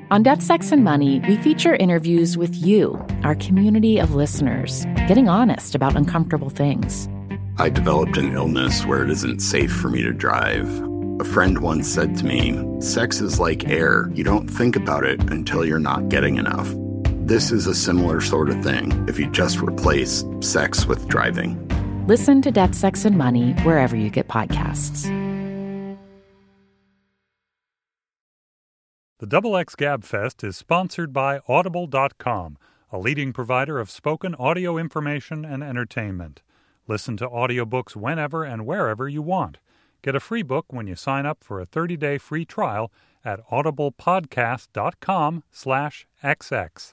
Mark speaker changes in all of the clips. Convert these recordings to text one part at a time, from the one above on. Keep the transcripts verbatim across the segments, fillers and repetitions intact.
Speaker 1: On Death, Sex, and Money, we feature interviews with you, our community of listeners, getting honest about uncomfortable things.
Speaker 2: I developed an illness where it isn't safe for me to drive. A friend once said to me, sex is like air. You don't think about it until you're not getting enough. This is a similar sort of thing if you just replace sex with driving.
Speaker 1: Listen to Death, Sex, and Money wherever you get podcasts.
Speaker 3: The Double X Gab Fest is sponsored by Audible dot com, a leading provider of spoken audio information and entertainment. Listen to audiobooks whenever and wherever you want. Get a free book when you sign up for a thirty-day free trial at audiblepodcast.com slash XX.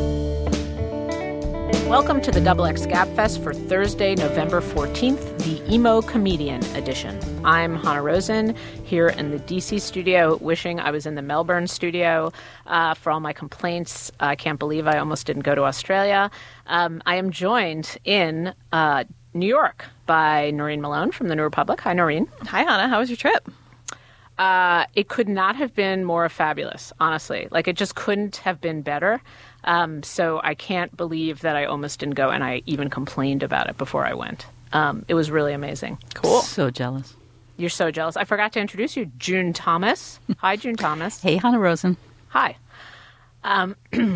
Speaker 4: Welcome to the Double X Gab Fest for Thursday, November fourteenth, the Emo Comedian edition. I'm Hannah Rosen here in the D C studio, wishing I was in the Melbourne studio uh, for all my complaints. I can't believe I almost didn't go to Australia. Um, I am joined in uh, New York by Noreen Malone from the New Republic. Hi, Noreen.
Speaker 5: Hi, Hannah. How was your trip?
Speaker 4: Uh, it could not have been more fabulous, honestly. Like, it just couldn't have been better. Um, so I can't believe that I almost didn't go, and I even complained about it before I went. Um, it was really amazing.
Speaker 5: Cool.
Speaker 6: So jealous.
Speaker 4: You're so jealous. I forgot to introduce you, June Thomas. Hi, June Thomas.
Speaker 6: Hey, Hannah Rosen.
Speaker 4: Hi. Um,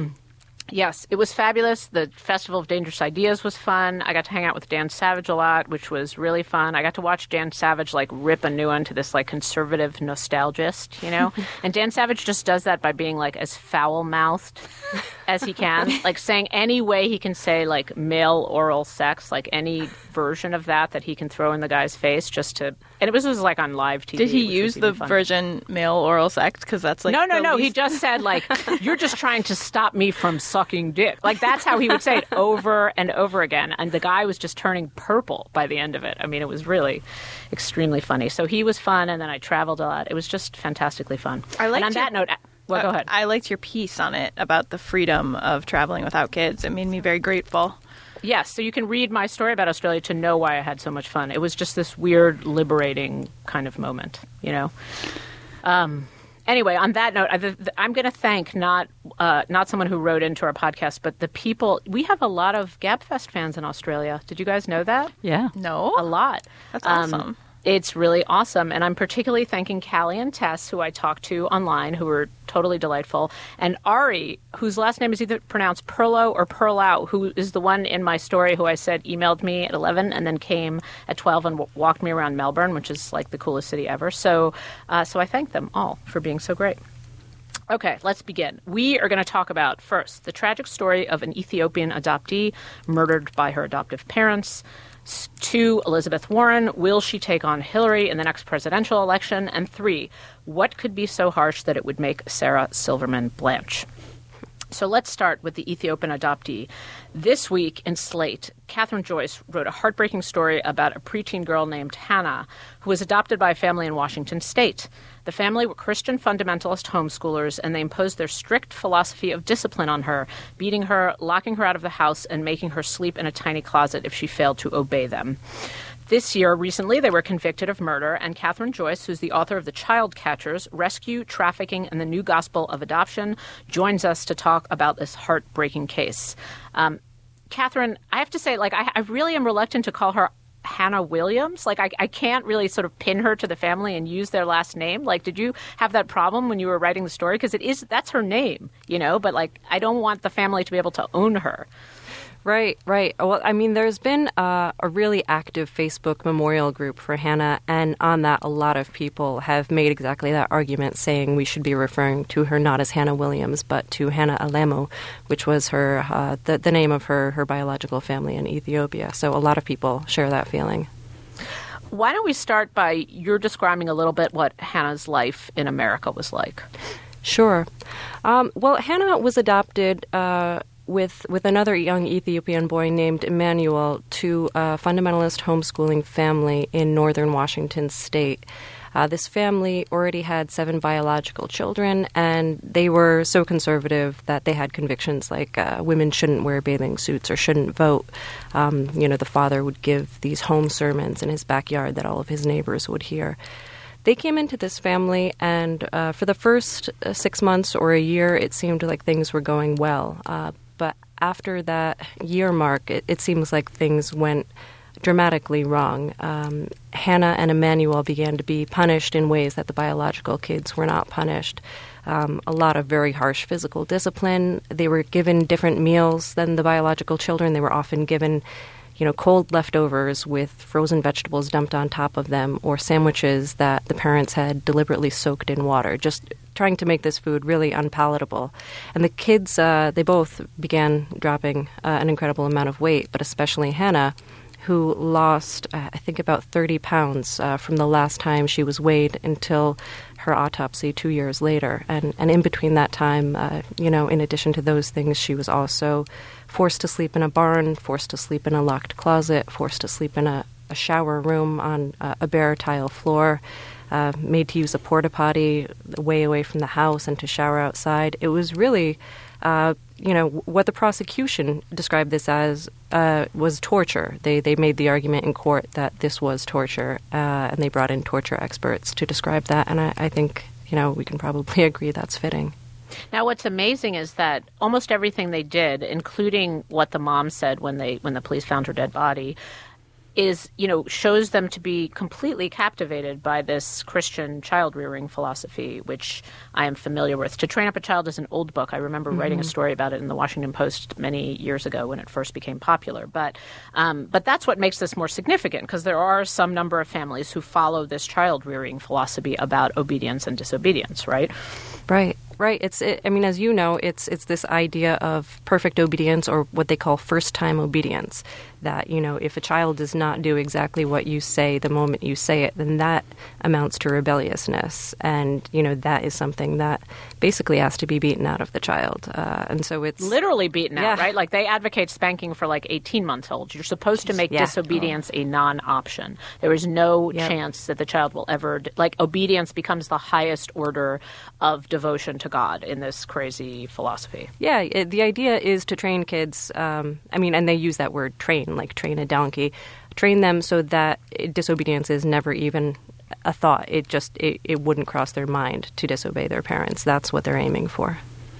Speaker 4: yes, it was fabulous. The Festival of Dangerous Ideas was fun. I got to hang out with Dan Savage a lot, which was really fun. I got to watch Dan Savage, like, rip a new one to this, like, conservative nostalgist, you know? And Dan Savage just does that by being, like, as foul-mouthed as he can. Like, saying any way he can say, like, male oral sex, like, any version of that that he can throw in the guy's face just to... And it was, it was like, on live T V.
Speaker 5: Did he use the fun. version male oral sex? Because that's, like,
Speaker 4: No, no, no.
Speaker 5: least...
Speaker 4: He just said, like, you're just trying to stop me from sucking dick. Like, that's how he would say it over and over again. And the guy was just turning purple by the end of it. I mean, it was really extremely funny. So he was fun, and then I traveled a lot. It was just fantastically fun.
Speaker 5: I liked
Speaker 4: and on
Speaker 5: your,
Speaker 4: that note, well,
Speaker 5: uh,
Speaker 4: go ahead.
Speaker 5: I liked your piece on it about the freedom of traveling without kids. It made me very grateful.
Speaker 4: Yes, so you can read my story about Australia to know why I had so much fun. It was just this weird, liberating kind of moment, you know? Um... Anyway, on that note, I, the, I'm going to thank not uh, not someone who wrote into our podcast, but the people. We have a lot of GabFest fans in Australia. Did you guys know that?
Speaker 6: Yeah.
Speaker 5: No?
Speaker 4: A lot.
Speaker 5: That's awesome.
Speaker 4: Um, it's really awesome. And I'm particularly thanking Callie and Tess, who I talked to online, who were totally delightful. And Ari, whose last name is either pronounced Perlo or Perlau, who is the one in my story who I said emailed me at eleven and then came at twelve and w- walked me around Melbourne, which is like the coolest city ever. So, uh, so I thank them all for being so great. Okay, let's begin. We are going to talk about, first, the tragic story of an Ethiopian adoptee murdered by her adoptive parents. Two, Elizabeth Warren, will she take on Hillary in the next presidential election? And three, what could be so harsh that it would make Sarah Silverman blanch? So let's start with the Ethiopian adoptee. This week in Slate, Catherine Joyce wrote a heartbreaking story about a preteen girl named Hannah who was adopted by a family in Washington state. The family were Christian fundamentalist homeschoolers, and they imposed their strict philosophy of discipline on her, beating her, locking her out of the house, and making her sleep in a tiny closet if she failed to obey them. This year, recently, they were convicted of murder, and Catherine Joyce, who's the author of The Child Catchers, Rescue, Trafficking, and the New Gospel of Adoption, joins us to talk about this heartbreaking case. Um, Catherine, I have to say, like, I, I really am reluctant to call her Hannah Williams. Like, I, I can't really sort of pin her to the family and use their last name. Like, did you have that problem when you were writing the story? Because it is, that's her name, you know, but, like, I don't want the family to be able to own her.
Speaker 7: Right, right. Well, I mean, there's been uh, a really active Facebook memorial group for Hannah, and on that, a lot of people have made exactly that argument, saying we should be referring to her not as Hannah Williams, but to Hannah Alemo, which was her uh, the, the name of her, her biological family in Ethiopia. So a lot of people share that feeling.
Speaker 4: Why don't we start by you're describing a little bit what Hannah's life in America was like?
Speaker 7: Sure. Um, well, Hannah was adopted uh with with another young Ethiopian boy named Emmanuel to a fundamentalist homeschooling family in northern Washington state. Uh, this family already had seven biological children, and they were so conservative that they had convictions like uh, women shouldn't wear bathing suits or shouldn't vote. Um, you know, the father would give these home sermons in his backyard that all of his neighbors would hear. they came into this family, and uh, for the first uh, six months or a year, it seemed like things were going well. Uh, but after that year mark, it, it seems like things went dramatically wrong. Um, Hannah and Emmanuel began to be punished in ways that the biological kids were not punished. Um, a lot of very harsh physical discipline. They were given different meals than the biological children. They were often given, you know, cold leftovers with frozen vegetables dumped on top of them, or sandwiches that the parents had deliberately soaked in water, just trying to make this food really unpalatable. And the kids, uh, they both began dropping uh, an incredible amount of weight, but especially Hannah, who lost, uh, I think, about thirty pounds uh, from the last time she was weighed until her autopsy two years later. And, and in between that time, uh, you know, in addition to those things, she was also forced to sleep in a barn, forced to sleep in a locked closet, forced to sleep in a, a shower room on uh, a bare tile floor, uh, made to use a porta potty way away from the house and to shower outside. It was really, uh, you know, what the prosecution described this as uh, was torture. They they made the argument in court that this was torture, uh, and they brought in torture experts to describe that. And I, I think, you know, we can probably agree that's fitting.
Speaker 4: Now, what's amazing is that almost everything they did, including what the mom said when they when the police found her dead body, is, you know, shows them to be completely captivated by this Christian child-rearing philosophy, which I am familiar with. To Train Up a Child is an old book. I remember mm-hmm. writing a story about it in the Washington Post many years ago when it first became popular. But um, but that's what makes this more significant, because there are some number of families who follow this child-rearing philosophy about obedience and disobedience, right?
Speaker 7: Right. Right. It's. It, I mean, as you know, it's it's this idea of perfect obedience, or what they call first-time obedience. That, you know, if a child does not do exactly what you say the moment you say it, then that amounts to rebelliousness, and you know that is something that basically has to be beaten out of the child. Uh, and so it's
Speaker 4: literally beaten
Speaker 7: yeah.
Speaker 4: out, right? Like they advocate spanking for like eighteen-month-olds. You're supposed to make
Speaker 7: yeah.
Speaker 4: disobedience oh. a non-option. There is no
Speaker 7: yep.
Speaker 4: chance that the child will ever like obedience becomes the highest order of devotion to God in this crazy philosophy.
Speaker 7: Yeah, it, the idea is to train kids, um, I mean, and they use that word train, like train a donkey, train them so that disobedience is never even a thought. It just, it, it wouldn't cross their mind to disobey their parents. That's what they're aiming for.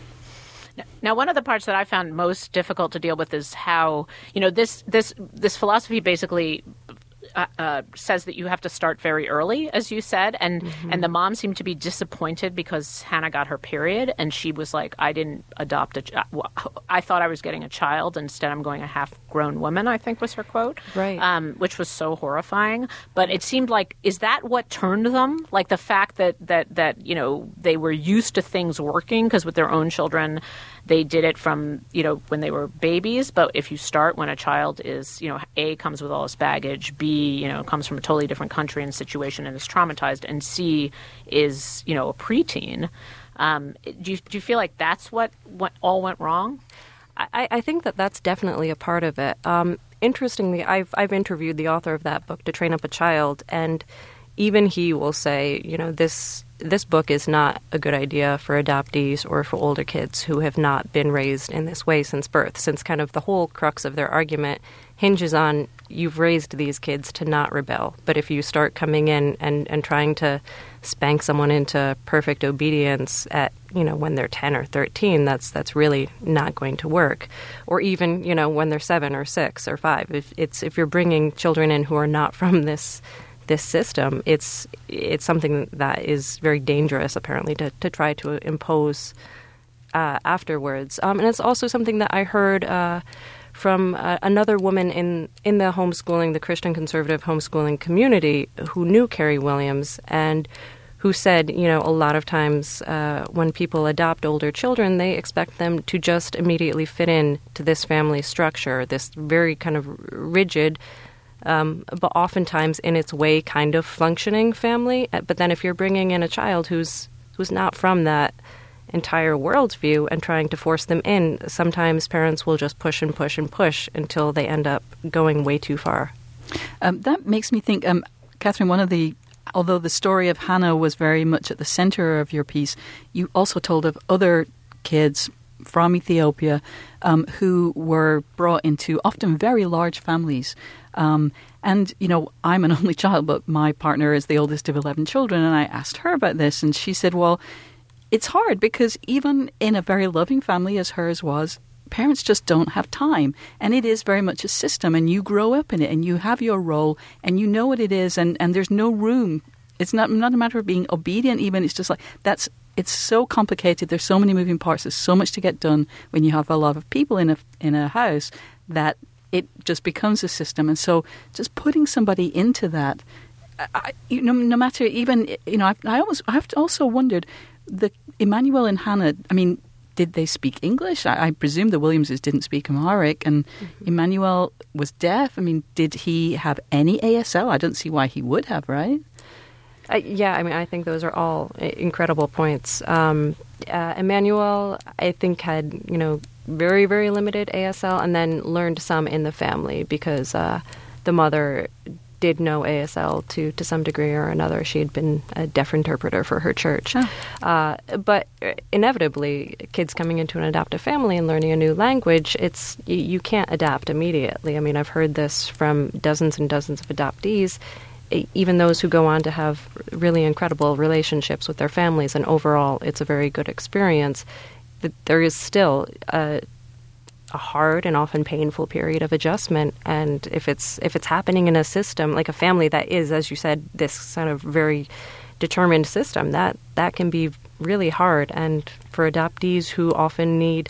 Speaker 4: Now, one of the parts that I found most difficult to deal with is how, you know, this this this philosophy basically Uh, uh, says that you have to start very early, as you said, and mm-hmm. and the mom seemed to be disappointed because Hannah got her period, and she was like, I didn't adopt a ch- I thought I was getting a child, instead I'm going a half-grown woman, I think was her quote,
Speaker 7: right?
Speaker 4: Um, which was so horrifying. But it seemed like, is that what turned them? Like the fact that, that, that you know, they were used to things working, because with their own children, they did it from, you know, when they were babies. But if you start when a child is, you know, A, comes with all this baggage, B, you know, comes from a totally different country and situation and is traumatized, and C, is, you know, a preteen, um, do you, do you feel like that's what, what all went wrong?
Speaker 7: I, I think that that's definitely a part of it. Um, interestingly, I've, I've interviewed the author of that book, To Train Up a Child, and even he will say, you know, this this book is not a good idea for adoptees or for older kids who have not been raised in this way since birth, since kind of the whole crux of their argument hinges on you've raised these kids to not rebel. But if you start coming in and, and trying to spank someone into perfect obedience at, you know, when they're ten or thirteen, that's that's really not going to work. Or even, you know, when they're seven or six or five. If it's if you're bringing children in who are not from this this system, it's it's something that is very dangerous, apparently, to, to try to impose uh, afterwards. Um, and it's also something that I heard uh, from uh, another woman in, in the homeschooling, the Christian conservative homeschooling community, who knew Carrie Williams and who said, you know, a lot of times uh, when people adopt older children, they expect them to just immediately fit in to this family structure, this very kind of rigid, Um, but oftentimes in its way kind of functioning family. But then if you're bringing in a child who's who's not from that entire worldview and trying to force them in, sometimes parents will just push and push and push until they end up going way too far.
Speaker 6: Um, that makes me think, um, Catherine, one of the, although the story of Hannah was very much at the center of your piece, you also told of other kids from Ethiopia um, who were brought into often very large families. Um, and, you know, I'm an only child, but my partner is the oldest of eleven children. And I asked her about this, and she said, well, it's hard because even in a very loving family as hers was, parents just don't have time. And it is very much a system, and you grow up in it, and you have your role, and you know what it is, and, and there's no room. It's not, not a matter of being obedient even. It's just like, that's, it's so complicated. There's so many moving parts. There's so much to get done when you have a lot of people in a, in a house that it just becomes a system. And so just putting somebody into that, I, you know, no matter even, you know, I, I almost, I have also wondered, the Emmanuel and Hannah, I mean, did they speak English? I, I presume the Williamses didn't speak Amharic, and mm-hmm. Emmanuel was deaf. I mean, did he have any A S L? I don't see why he would have, right?
Speaker 7: Uh, yeah, I mean, I think those are all incredible points. Um, uh, Emmanuel, I think, had, you know, very, very limited A S L, and then learned some in the family because uh, the mother did know A S L to, to some degree or another. She had been a deaf interpreter for her church. Oh. Uh, but inevitably, kids coming into an adoptive family and learning a new language, it's you, you can't adapt immediately. I mean, I've heard this from dozens and dozens of adoptees, even those who go on to have really incredible relationships with their families, and overall it's a very good experience. There is still a, a hard and often painful period of adjustment, and if it's if it's happening in a system like a family that is, as you said, this kind of very determined system, that that can be really hard. And for adoptees who often need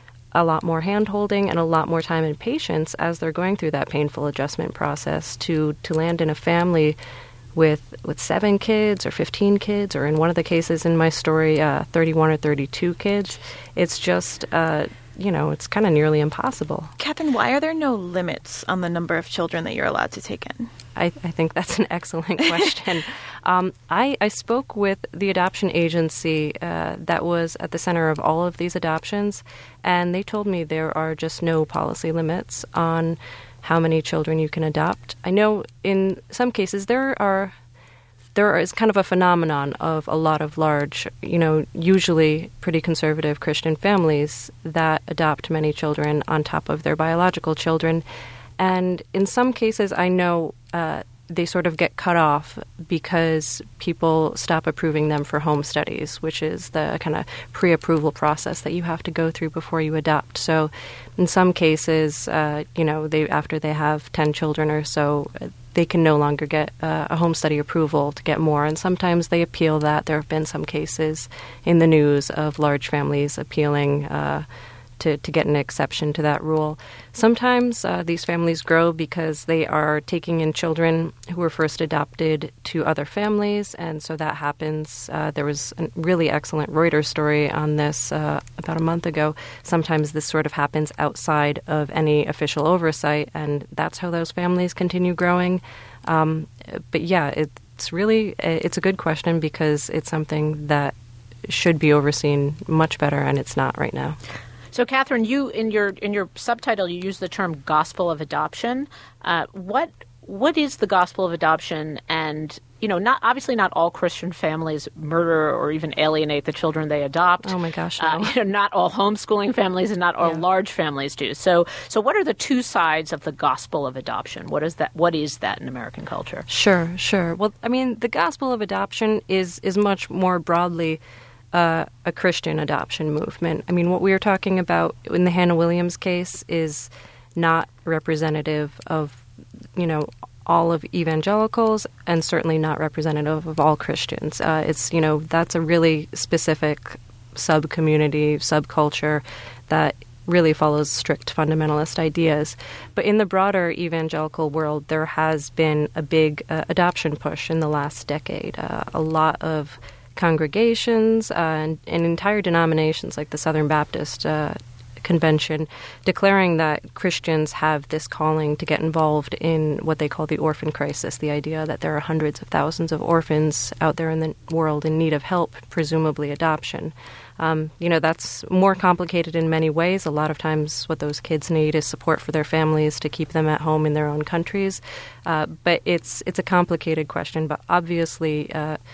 Speaker 7: a lot more hand-holding and a lot more time and patience as they're going through that painful adjustment process, to, to land in a family with with seven kids or fifteen kids, or in one of the cases in my story, uh, thirty-one or thirty-two kids, it's just, uh, you know, it's kind of nearly impossible.
Speaker 5: Catherine, why are there no limits on the number of children that you're allowed to take in?
Speaker 7: I, I think that's an excellent question. um, I, I spoke with the adoption agency uh, that was at the center of all of these adoptions, and they told me there are just no policy limits on how many children you can adopt. I know in some cases there are there is kind of a phenomenon of a lot of large, you know, usually pretty conservative Christian families that adopt many children on top of their biological children. And in some cases, I know uh, they sort of get cut off because people stop approving them for home studies, which is the kind of pre-approval process that you have to go through before you adopt. So in some cases, uh, you know, they after they have ten children or so, they can no longer get uh, a home study approval to get more. And sometimes they appeal that. There have been some cases in the news of large families appealing uh To, to get an exception to that rule. Sometimes uh, these families grow because they are taking in children who were first adopted to other families, and so that happens. Uh, there was a really excellent Reuters story on this uh, about a month ago. Sometimes this sort of happens outside of any official oversight, and that's how those families continue growing. Um, but yeah, it's really, it's a good question because it's something that should be overseen much better, and it's not right now.
Speaker 4: So, Catherine, you in your in your subtitle you use the term "gospel of adoption." Uh, what what is the gospel of adoption? And you know, not obviously not all Christian families murder or even alienate the children they adopt.
Speaker 7: Oh my gosh! No.
Speaker 4: Uh, you know, not all homeschooling families and not all yeah. large families do. So, so what are the two sides of the gospel of adoption? What is that? What is that in American culture?
Speaker 7: Sure, sure. Well, I mean, the gospel of adoption is is much more broadly Uh, a Christian adoption movement. I mean, what we are talking about in the Hannah Williams case is not representative of, you know, all of evangelicals, and certainly not representative of all Christians. Uh, it's, you know, that's a really specific sub-community, subculture that really follows strict fundamentalist ideas. But in the broader evangelical world, there has been a big uh, adoption push in the last decade. Uh, a lot of congregations uh, and, and entire denominations like the Southern Baptist uh, Convention declaring that Christians have this calling to get involved in what they call the orphan crisis, the idea that there are hundreds of thousands of orphans out there in the world in need of help, presumably adoption. Um, you know, that's more complicated in many ways. A lot of times what those kids need is support for their families to keep them at home in their own countries. Uh, but it's it's a complicated question, but obviously uh,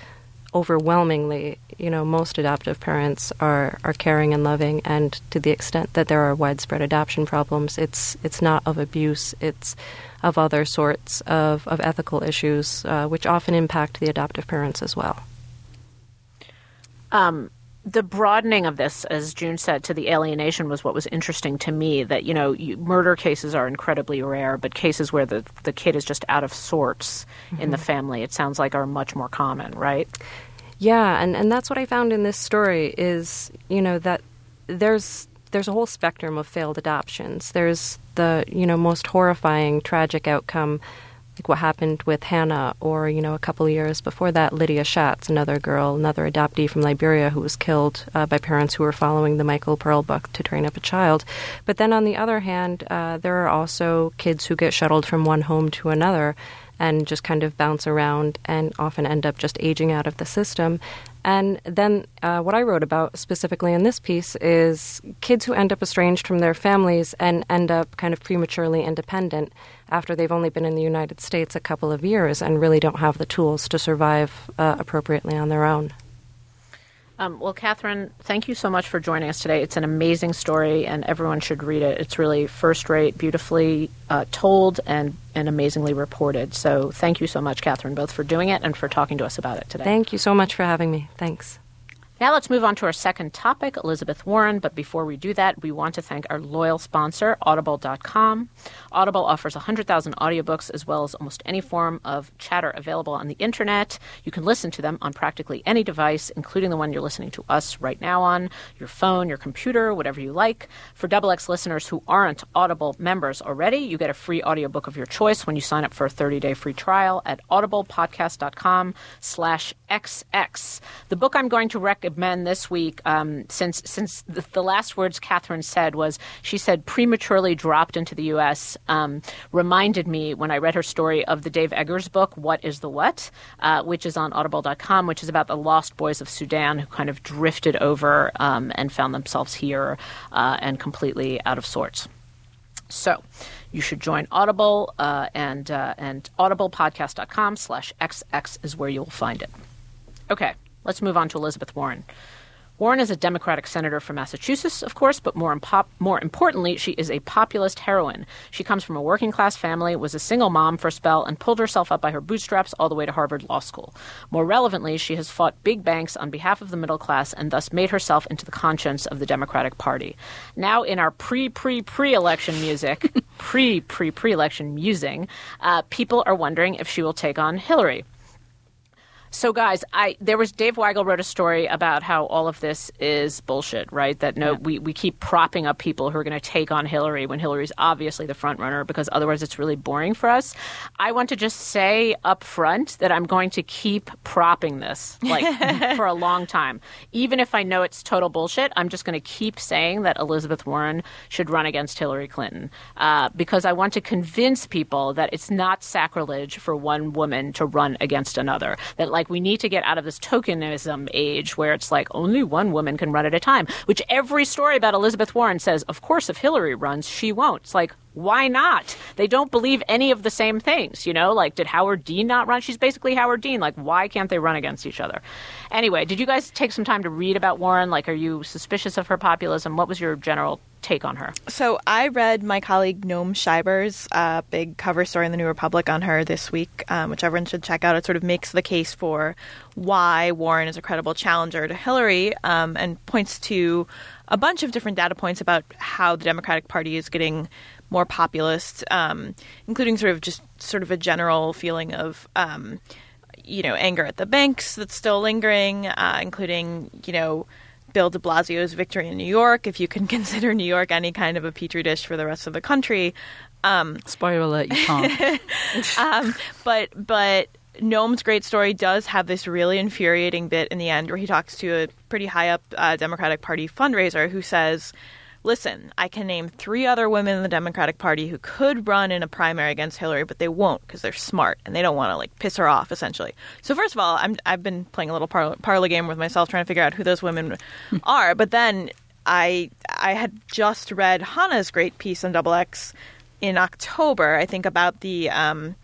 Speaker 7: overwhelmingly, you know, most adoptive parents are, are caring and loving, and to the extent that there are widespread adoption problems, it's it's not of abuse, it's of other sorts of, of ethical issues, uh, which often impact the adoptive parents as well.
Speaker 4: Um, the broadening of this, as June said, to the alienation was what was interesting to me, that, you know, you, murder cases are incredibly rare, but cases where the, the kid is just out of sorts mm-hmm. in the family, it sounds like are much more common, right?
Speaker 7: Yeah, and, and that's what I found in this story is, you know, that there's there's a whole spectrum of failed adoptions. There's the, you know, most horrifying, tragic outcome, like what happened with Hannah, or, you know, a couple of years before that, Lydia Schatz, another girl, another adoptee from Liberia who was killed uh, by parents who were following the Michael Pearl book to train up a child. But then on the other hand, uh, there are also kids who get shuttled from one home to another and just kind of bounce around and often end up just aging out of the system. And then uh, what I wrote about specifically in this piece is kids who end up estranged from their families and end up kind of prematurely independent after they've only been in the United States a couple of years and really don't have the tools to survive uh, appropriately on their own.
Speaker 4: Um, well, Catherine, thank you so much for joining us today. It's an amazing story, and everyone should read it. It's really first-rate, beautifully uh, told, and, and amazingly reported. So thank you so much, Catherine, both for doing it and for talking to us about it today.
Speaker 7: Thank you so much for having me. Thanks.
Speaker 4: Now let's move on to our second topic, Elizabeth Warren. But before we do that, we want to thank our loyal sponsor, Audible dot com. Audible offers one hundred thousand audiobooks as well as almost any form of chatter available on the internet. You can listen to them on practically any device, including the one you're listening to us right now on, your phone, your computer, whatever you like. For Double X listeners who aren't Audible members already, you get a free audiobook of your choice when you sign up for a thirty-day free trial at audiblepodcast.com slash XX. The book I'm going to recommend Men this week, um, since since the, the last words Catherine said was, she said prematurely dropped into the U S, um, reminded me when I read her story of the Dave Eggers book, What is the What, uh, which is on audible dot com, which is about the lost boys of Sudan who kind of drifted over um, and found themselves here uh, and completely out of sorts. So you should join Audible, uh, and, uh, and audiblepodcast.com slash XX is where you'll find it. Okay. Let's move on to Elizabeth Warren. Warren is a Democratic senator from Massachusetts, of course, but more, impop- more importantly, she is a populist heroine. She comes from a working-class family, was a single mom for a spell, and pulled herself up by her bootstraps all the way to Harvard Law School. More relevantly, she has fought big banks on behalf of the middle class and thus made herself into the conscience of the Democratic Party. Now, in our pre-pre-pre-election music, pre-pre-pre-election musing, uh, people are wondering if she will take on Hillary. So, guys, I there was Dave Weigel wrote a story about how all of this is bullshit, right? That no, yeah. we, we keep propping up people who are going to take on Hillary when Hillary's obviously the front runner, because otherwise it's really boring for us. I want to just say up front that I'm going to keep propping this like for a long time. Even if I know it's total bullshit, I'm just going to keep saying that Elizabeth Warren should run against Hillary Clinton, uh, because I want to convince people that it's not sacrilege for one woman to run against another. That like we need to get out of this tokenism age where it's like only one woman can run at a time, which every story about Elizabeth Warren says, of course, if Hillary runs, she won't. It's like, why not? They don't believe any of the same things, you know? Like, did Howard Dean not run? She's basically Howard Dean. Like, why can't they run against each other? Anyway, did you guys take some time to read about Warren? Like, are you suspicious of her populism? What was your general take on her?
Speaker 5: So I read my colleague Noam Scheiber's uh, big cover story in the New Republic on her this week, um, which everyone should check out. It sort of makes the case for why Warren is a credible challenger to Hillary, um, and points to a bunch of different data points about how the Democratic Party is getting more populist, um, including sort of just sort of a general feeling of, um, you know, anger at the banks that's still lingering, uh, including, you know, Bill de Blasio's victory in New York, if you can consider New York any kind of a petri dish for the rest of the country. Um,
Speaker 6: Spoiler alert, you can't.
Speaker 5: um, but but Noam's great story does have this really infuriating bit in the end where he talks to a pretty high up uh, Democratic Party fundraiser who says, listen, I can name three other women in the Democratic Party who could run in a primary against Hillary, but they won't because they're smart and they don't want to like piss her off, essentially. So first of all, I'm, I've been playing a little par- parlor game with myself trying to figure out who those women are. But then I I had just read Hannah's great piece on Double X in October, I think, about the um,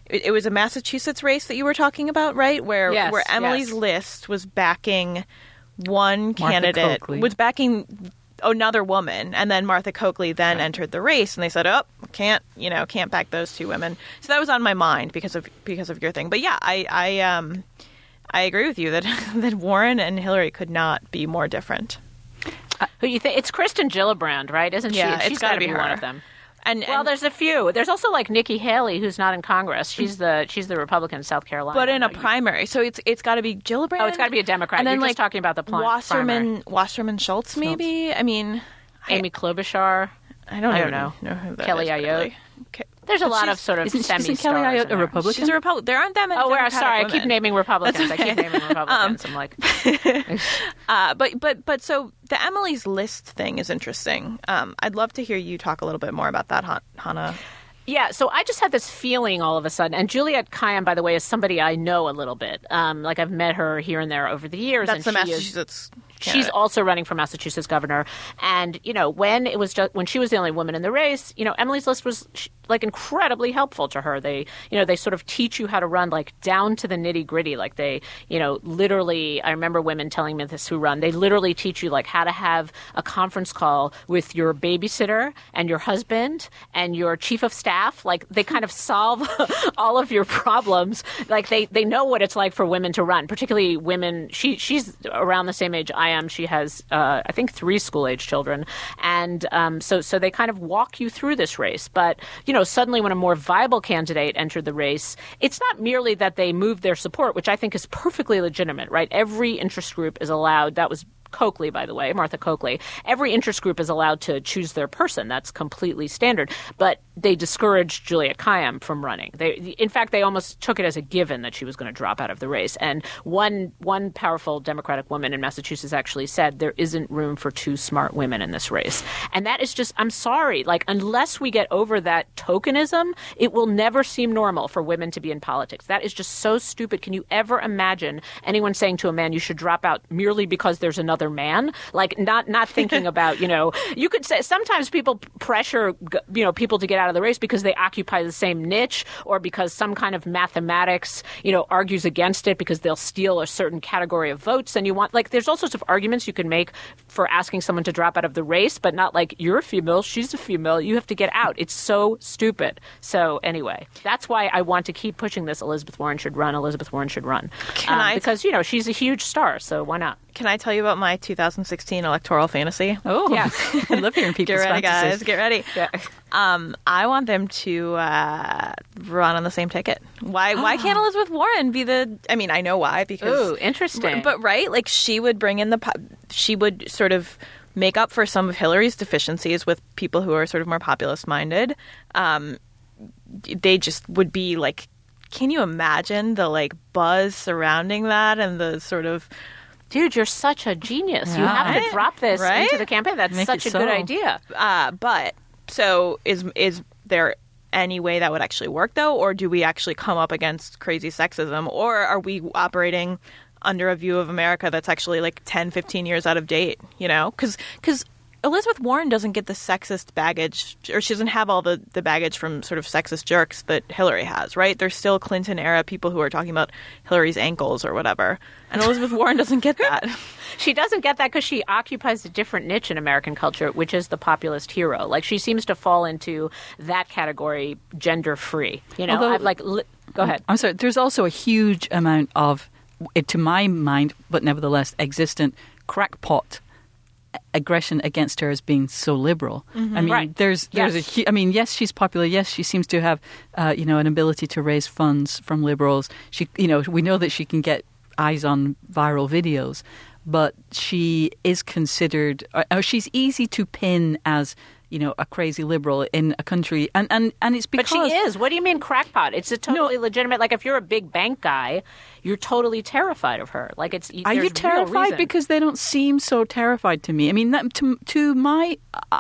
Speaker 5: it, it was a Massachusetts race that you were talking about, right? Where
Speaker 4: Yes,
Speaker 5: where Emily's
Speaker 4: yes.
Speaker 5: list was backing one
Speaker 6: Martha
Speaker 5: candidate,
Speaker 6: Coakley.
Speaker 5: was backing another woman, and then Martha Coakley then entered the race, and they said, "Oh, can't you know can't back those two women." So that was on my mind because of because of your thing. But yeah, I I um I agree with you that that Warren and Hillary could not be more different.
Speaker 4: Who you think? It's Kristen Gillibrand, right? Isn't
Speaker 5: Yeah,
Speaker 4: she?
Speaker 5: it's
Speaker 4: She's
Speaker 5: gotta
Speaker 4: got to
Speaker 5: be
Speaker 4: be one
Speaker 5: her.
Speaker 4: of them.
Speaker 5: And,
Speaker 4: Well,
Speaker 5: and
Speaker 4: there's a few. There's also like Nikki Haley, who's not in Congress. She's the she's the Republican in South Carolina.
Speaker 5: but in a
Speaker 4: You-
Speaker 5: primary, so it's it's got to be Gillibrand.
Speaker 4: Oh, it's gotta be a Democrat.
Speaker 5: And then
Speaker 4: You're
Speaker 5: like
Speaker 4: just talking about the pl-
Speaker 5: Wasserman Wasserman Schultz, maybe. I mean,
Speaker 4: Amy Klobuchar.
Speaker 5: I don't,
Speaker 4: I
Speaker 5: even
Speaker 4: don't know.
Speaker 5: know who that
Speaker 4: Kelly
Speaker 5: is,
Speaker 4: Ayotte.
Speaker 5: really. Ke-
Speaker 4: There's a
Speaker 5: But
Speaker 4: lot
Speaker 5: she's-
Speaker 4: of sort of
Speaker 6: Isn't,
Speaker 4: semi
Speaker 6: isn't Kelly Ayotte a Republican?
Speaker 5: She's a Republican. There aren't that many.
Speaker 4: Oh, we're
Speaker 5: Democratic
Speaker 4: sorry. I
Speaker 5: women.
Speaker 4: keep naming Republicans.
Speaker 5: That's
Speaker 4: I keep
Speaker 5: okay.
Speaker 4: naming Republicans. I'm like,
Speaker 5: Uh, but but but so the Emily's List thing is interesting. Um, I'd love to hear you talk a little bit more about that, Han- Hannah.
Speaker 4: yeah. So I just had this feeling all of a sudden. And Juliette Kayyem, by the way, is somebody I know a little bit. Um, like I've met her here and there over the years.
Speaker 5: That's
Speaker 4: and
Speaker 5: the
Speaker 4: she is-
Speaker 5: Massachusetts.
Speaker 4: She's
Speaker 5: candidate.
Speaker 4: also running for Massachusetts governor, and you know when it was just when she was the only woman in the race, you know Emily's List was sh- like incredibly helpful to her. They, you know, they sort of teach you how to run like down to the nitty gritty. Like they, you know, literally. I remember women telling me this who run. They literally teach you like how to have a conference call with your babysitter and your husband and your chief of staff. Like they kind of solve all of your problems. Like they they know what it's like for women to run, particularly women. She she's around the same age I am. She has, uh, I think, three school-age children, and um, so so they kind of walk you through this race. But you know, suddenly when a more viable candidate entered the race, it's not merely that they moved their support, which I think is perfectly legitimate, right? Every interest group is allowed. That was Coakley, by the way, Martha Coakley. Every interest group is allowed to choose their person. That's completely standard. But they discouraged Juliette Kayyem from running. They, in fact, they almost took it as a given that she was going to drop out of the race. And one one powerful Democratic woman in Massachusetts actually said there isn't room for two smart women in this race. And that is just, I'm sorry, like unless we get over that tokenism, it will never seem normal for women to be in politics. That is just so stupid. Can you ever imagine anyone saying to a man you should drop out merely because there's another man? Like not not thinking about, you know, you could say sometimes people pressure, you know, people to get out of the race because they occupy the same niche or because some kind of mathematics, you know, argues against it because they'll steal a certain category of votes. And you want, like, there's all sorts of arguments you can make for asking someone to drop out of the race, but not like you're a female, she's a female, you have to get out. It's so stupid. So anyway, that's why I want to keep pushing this. Elizabeth Warren should run. Elizabeth Warren should run.
Speaker 5: Can
Speaker 4: um,
Speaker 5: I-
Speaker 4: because, you know, she's a huge star. So why not?
Speaker 5: Can I tell you about my two thousand sixteen electoral fantasy?
Speaker 6: Oh,
Speaker 4: Yeah.
Speaker 6: I love hearing
Speaker 5: Get
Speaker 6: people's
Speaker 5: ready,
Speaker 6: fantasies.
Speaker 5: guys. Get ready.
Speaker 4: Yeah.
Speaker 5: Um, I want them to uh, run on the same ticket. Why? Why can't Elizabeth Warren be the? I mean, I know why because.
Speaker 4: Ooh, interesting.
Speaker 5: But right, like she would bring in the. po- She would sort of make up for some of Hillary's deficiencies with people who are sort of more populist minded. Um, they just would be like. Can you imagine the like buzz surrounding that and the sort of.
Speaker 4: Dude, you're such a genius. You
Speaker 6: Yeah.
Speaker 4: have to
Speaker 5: Right?
Speaker 4: drop this
Speaker 5: Right?
Speaker 4: into the campaign. That's
Speaker 6: Make
Speaker 4: such
Speaker 6: it
Speaker 4: a good
Speaker 6: so.
Speaker 4: idea.
Speaker 5: Uh, but so is is there any way that would actually work though, or do we actually come up against crazy sexism, or are we operating under a view of America that's actually like ten, fifteen years out of date? You know, because because Elizabeth Warren doesn't get the sexist baggage, or she doesn't have all the, the baggage from sort of sexist jerks that Hillary has, right? There's still Clinton era people who are talking about Hillary's ankles or whatever. And Elizabeth Warren doesn't get that.
Speaker 4: She doesn't get that because she occupies a different niche in American culture, which is the populist hero. Like she seems to fall into that category, gender free. You know,
Speaker 6: Although-
Speaker 4: I've like li- go ahead.
Speaker 6: I'm sorry. There's also a huge amount of, to my mind, but nevertheless existent, crackpot aggression against her as being so liberal. I mean,
Speaker 4: Right.
Speaker 6: there's there's
Speaker 4: Yes.
Speaker 6: a hu- I mean, yes, she's popular. Yes, she seems to have, uh, you know, an ability to raise funds from liberals. She, you know, we know that she can get eyes on viral videos, but she is considered, or, or she's easy to pin as, you know, a crazy liberal in a country, and and and it's
Speaker 4: But
Speaker 6: because
Speaker 4: she is. What do you mean crackpot? It's a totally legitimate. Like if you're a big bank guy, you're totally terrified of her. Like it's.
Speaker 6: Are
Speaker 4: there's
Speaker 6: you
Speaker 4: real
Speaker 6: terrified?
Speaker 4: reason.
Speaker 6: Because they don't seem so terrified to me. I mean, that, to to my,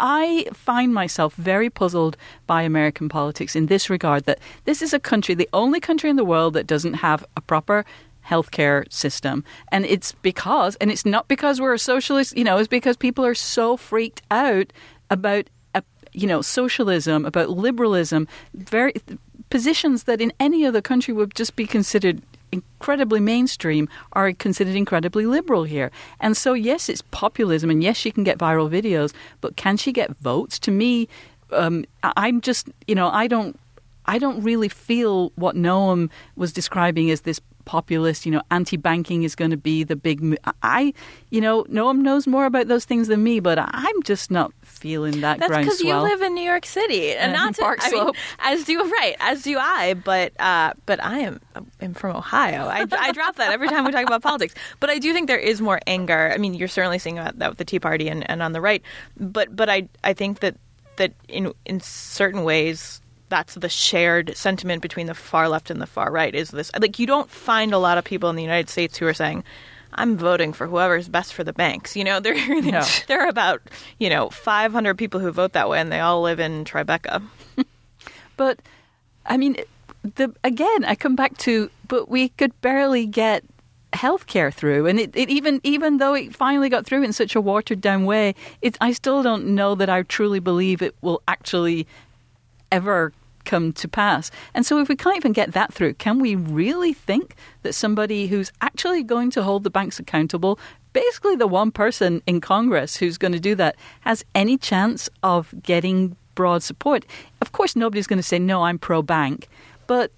Speaker 6: I find myself very puzzled by American politics in this regard. That this is a country, the only country in the world that doesn't have a proper healthcare system, and it's because, and it's not because we're a socialist. You know, it's because people are so freaked out about, uh, you know, socialism, about liberalism. Very. positions that in any other country would just be considered incredibly mainstream are considered incredibly liberal here. And so, yes, it's populism, and yes, she can get viral videos, but can she get votes? To me, um, I'm just, you know, I don't, I don't really feel what Noam was describing as this populist, you know, anti-banking is going to be the big... Mo- I, you know, Noam knows more about those things than me, but I'm just not feeling that
Speaker 5: That's
Speaker 6: groundswell.
Speaker 5: because you live in New York City, and
Speaker 6: Uh,
Speaker 5: not to,
Speaker 6: Park
Speaker 5: I mean,
Speaker 6: Slope.
Speaker 5: as do right, as do I. But uh, but I am am from Ohio. I, I drop that every time we talk about politics. But I do think there is more anger. I mean, you're certainly seeing that with the Tea Party and, and on the right. But but I I think that that in in certain ways, that's the shared sentiment between the far left and the far right, is this. Like, you don't find a lot of people in the United States who are saying, I'm voting for whoever's best for the banks. You know, there,
Speaker 6: No.
Speaker 5: there are about, you know, five hundred people who vote that way, and they all live in Tribeca.
Speaker 6: But, I mean, the again, I come back to, but we could barely get healthcare through, and it, it even even though it finally got through in such a watered down way, it I still don't know that I truly believe it will actually ever come to pass. And so if we can't even get that through, can we really think that somebody who's actually going to hold the banks accountable, basically the one person in Congress who's going to do that, has any chance of getting broad support? Of course, nobody's going to say, no, I'm pro-bank, but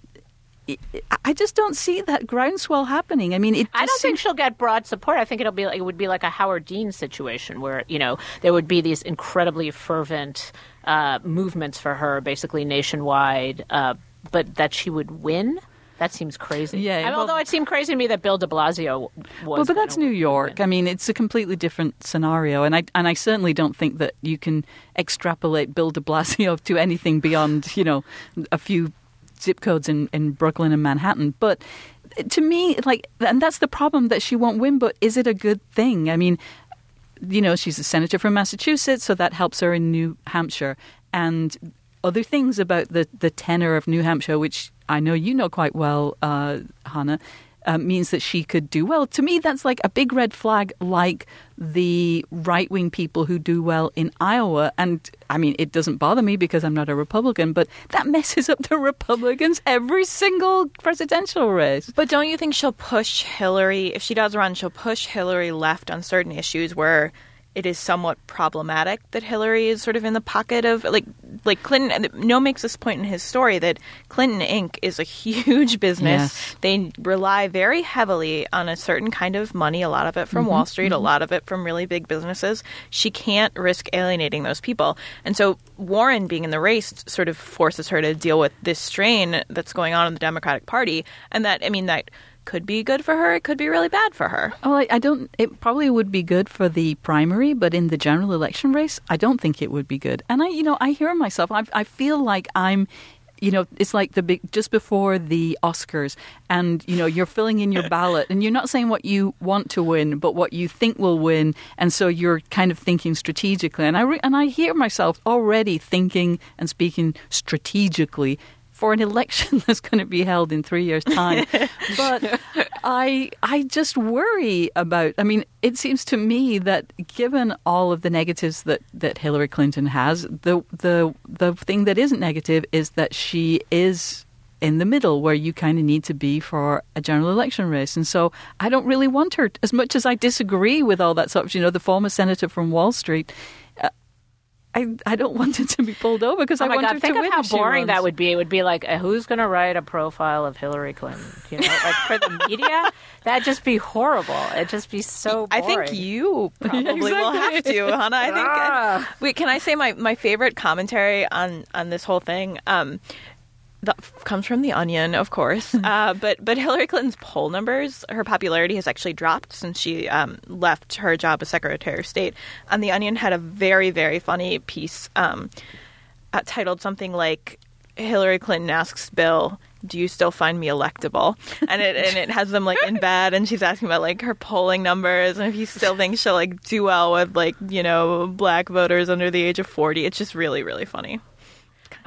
Speaker 6: I just don't see that groundswell happening. I mean, it
Speaker 4: I don't
Speaker 6: just
Speaker 4: think
Speaker 6: seems-
Speaker 4: she'll get broad support. I think it'll be like, it would be like a Howard Dean situation where, you know, there would be these incredibly fervent uh, movements for her, basically nationwide, uh, but that she would win. That seems crazy.
Speaker 6: Yeah,
Speaker 4: I mean,
Speaker 6: well-
Speaker 4: although it seemed crazy to me that Bill de Blasio was.
Speaker 6: Well, but that's New York. I mean, it's a completely different scenario, and I and I certainly don't think that you can extrapolate Bill de Blasio to anything beyond, you know, a few zip codes in, in Brooklyn and Manhattan. But to me, like, and that's the problem, that she won't win, but is it a good thing? I mean, you know, she's a senator from Massachusetts, so that helps her in New Hampshire. And other things about the, the tenor of New Hampshire, which I know you know quite well, uh, Hannah, uh, means that she could do well. To me, that's like a big red flag, like the right-wing people who do well in Iowa. And, I mean, it doesn't bother me because I'm not a Republican, but that messes up the Republicans every single presidential race.
Speaker 5: But don't you think she'll push Hillary, if she does run, she'll push Hillary left on certain issues where it is somewhat problematic that Hillary is sort of in the pocket of, like, like Clinton. Noam makes this point in his story that Clinton Incorporated is a huge business.
Speaker 6: Yes.
Speaker 5: They rely very heavily on a certain kind of money, a lot of it from
Speaker 6: Mm-hmm,
Speaker 5: Wall Street,
Speaker 6: mm-hmm.
Speaker 5: a lot of it from really big businesses. She can't risk alienating those people. And so Warren being in the race sort of forces her to deal with this strain that's going on in the Democratic Party. And that, I mean, that could be good for her. It could be really bad for her.
Speaker 6: Oh, I, I don't. It probably would be good for the primary, but in the general election race, I don't think it would be good. And I, you know, I hear myself. I, I feel like I'm, you know, it's like the big just before the Oscars, and you know, you're filling in your ballot, and you're not saying what you want to win, but what you think will win, and so you're kind of thinking strategically. And I re- and I hear myself already thinking and speaking strategically for an election that's going to be held in three years' time. But I I just worry about, I mean, it seems to me that given all of the negatives that, that Hillary Clinton has, the the the thing that isn't negative is that she is in the middle where you kind of need to be for a general election race. And so I don't really want her, as much as I disagree with all that stuff, you know, the former senator from Wall Street, I, I don't want it to be pulled over because
Speaker 4: Oh
Speaker 6: I
Speaker 4: my
Speaker 6: want
Speaker 4: God,
Speaker 6: her
Speaker 4: think
Speaker 6: to
Speaker 4: of
Speaker 6: win
Speaker 4: how
Speaker 6: if she
Speaker 4: boring
Speaker 6: runs.
Speaker 4: that would be. It would be like, uh, who's going to write a profile of Hillary Clinton? You know, like for the media, that'd just be horrible. It'd just be so boring.
Speaker 5: I think you probably will have
Speaker 6: Exactly.
Speaker 5: to, Hannah. I think.
Speaker 4: Ah.
Speaker 5: Wait, can I say my, my favorite commentary on, on this whole thing? Um, that comes from The Onion, of course. Uh, but but Hillary Clinton's poll numbers, her popularity has actually dropped since she um, left her job as Secretary of State. And The Onion had a very, very funny piece um, uh, titled something like, Hillary Clinton asks Bill, do you still find me electable? And it and it has them like in bed, and she's asking about like her polling numbers and if he still thinks she'll like do well with like, you know, black voters under the age of forty. It's just really, really funny.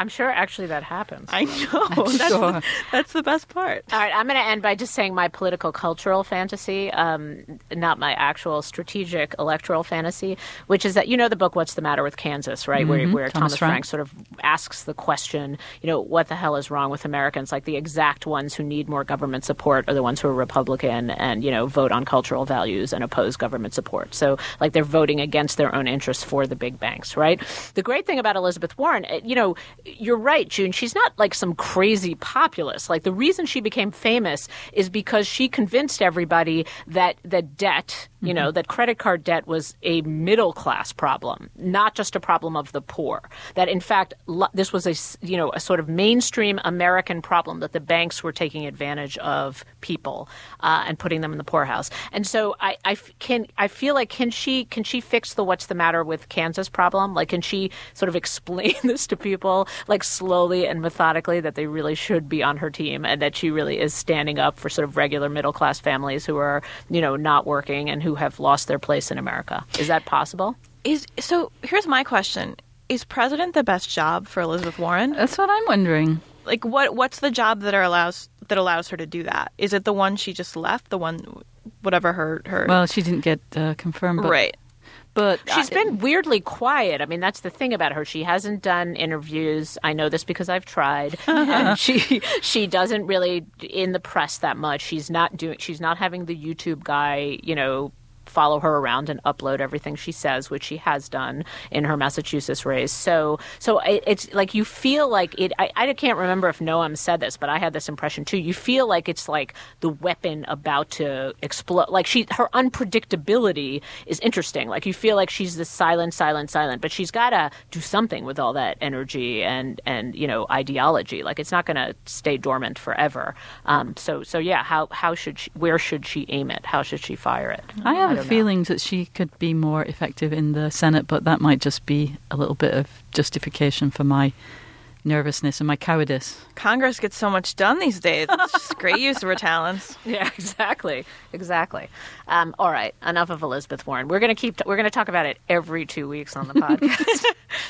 Speaker 4: I'm sure actually that happens.
Speaker 5: I know.
Speaker 6: I'm
Speaker 5: that's,
Speaker 6: sure.
Speaker 5: the, that's the best part.
Speaker 4: All right, I'm going to end by just saying my political cultural fantasy, um, not my actual strategic electoral fantasy, which is that, you know, the book What's the Matter with Kansas, right?
Speaker 6: Mm-hmm.
Speaker 4: Where, where
Speaker 6: Thomas
Speaker 4: Thomas
Speaker 6: Frank.
Speaker 4: Frank sort of asks the question, you know, what the hell is wrong with Americans? Like the exact ones who need more government support are the ones who are Republican and, you know, vote on cultural values and oppose government support. So like they're voting against their own interests for the big banks, right? The great thing about Elizabeth Warren, you know, you're right, June, she's not like some crazy populist. Like the reason she became famous is because she convinced everybody that that debt, you mm-hmm. know, that credit card debt was a middle class problem, not just a problem of the poor. That in fact, lo- this was a, you know, a sort of mainstream American problem that the banks were taking advantage of people uh, and putting them in the poorhouse. And so I, I can I feel like can she can she fix the what's the matter with Kansas problem? Like can she sort of explain this to people like slowly and methodically that they really should be on her team and that she really is standing up for sort of regular middle class families who are, you know, not working and who have lost their place in America? Is that possible?
Speaker 5: Is so here's my question. Is president the best job for Elizabeth Warren?
Speaker 6: That's what I'm wondering.
Speaker 5: Like what what's the job that are allows that allows her to do that? Is it the one she just left? The one whatever her her
Speaker 6: Well, she didn't get uh, confirmed, but,
Speaker 5: right.
Speaker 6: But
Speaker 4: she's
Speaker 6: I,
Speaker 4: been weirdly quiet. I mean, that's the thing about her. She hasn't done interviews. I know this because I've tried. And she she doesn't really in the press that much. She's not doing. She's not having the YouTube guy, you know, follow her around and upload everything she says, which she has done in her Massachusetts race. So, so it, it's like you feel like it. I, I can't remember if Noam said this, but I had this impression too. You feel like it's like the weapon about to explode. Like she, her unpredictability is interesting. Like you feel like she's the silent, silent, silent, but she's got to do something with all that energy and and you know ideology. Like it's not going to stay dormant forever. Um, so, so yeah, how how should she? Where should she aim it? How should she fire it?
Speaker 6: I have
Speaker 4: I
Speaker 6: a feeling that she could be more effective in the Senate, but that might just be a little bit of justification for my nervousness and my cowardice.
Speaker 5: Congress gets so much done these days. It's just great use of her talents.
Speaker 4: Yeah, exactly, exactly. Um, all right, enough of Elizabeth Warren. We're going to keep. T- we're going to talk about it every two weeks on the podcast